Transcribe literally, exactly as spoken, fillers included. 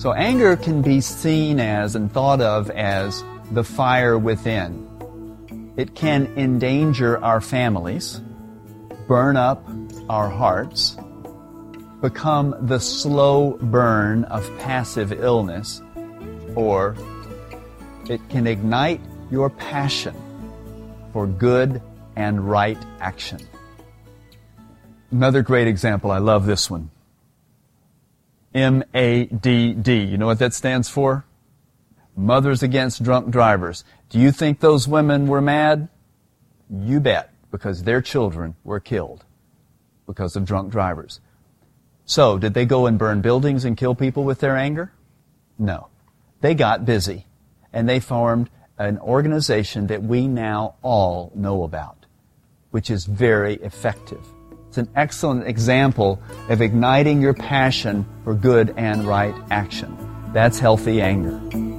So anger can be seen as and thought of as the fire within. It can endanger our families, burn up our hearts, become the slow burn of passive illness, or it can ignite your passion for good and right action. Another great example, I love this one. M A D D. You know what that stands for? Mothers Against Drunk Drivers. Do you think those women were mad? You bet, because their children were killed because of drunk drivers. So, did they go and burn buildings and kill people with their anger? No. They got busy, and they formed an organization that we now all know about, which is very effective. It's an excellent example of igniting your passion for good and right action. That's healthy anger.